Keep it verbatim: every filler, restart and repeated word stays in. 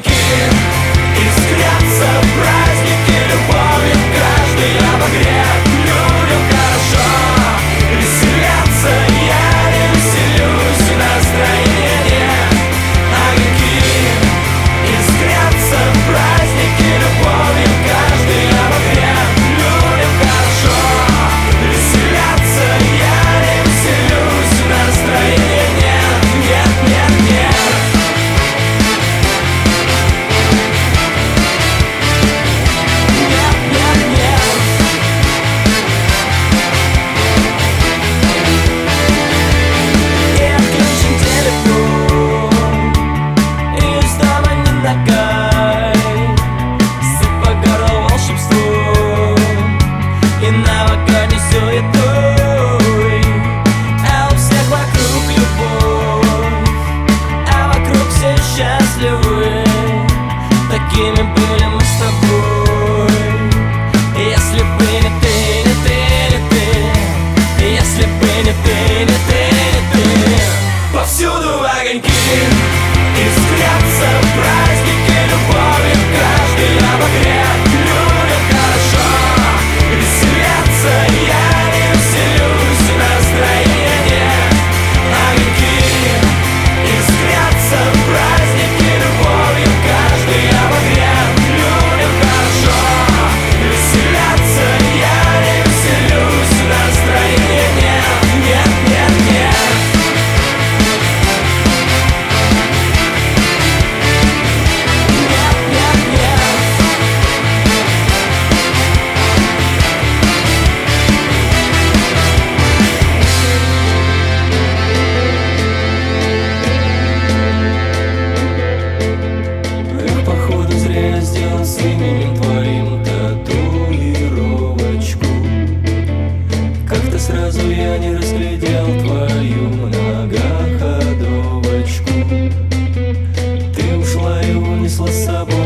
искрятся праздники любовью, каждый обогрет людям хорошо. Веселятся, я не веселюсь, настроения огоньки. Искрятся праздники любовью, каждый обогрет людям хорошо. Веселятся, я не веселюсь, настроения нет, нет, нет. Такими были мы с тобой. Если бы не ты, не ты, не ты, если бы не ты, не ты, не ты. Повсюду огоньки, искрятся праздники любовью, каждый обогрет людям хорошо. Веселятся, я не веселюсь, настроение огоньки. Искрятся праздники любовью, каждый обогрет людям хорошо. Веселятся, я не веселюсь, настроения нет, нет, нет, нет. Нет, нет, нет. Эх, походу зря я сделал с именем твоим татуировочку. Как-то сразу я не разглядел твою многоходовочку. Ты ушла и унесла с собой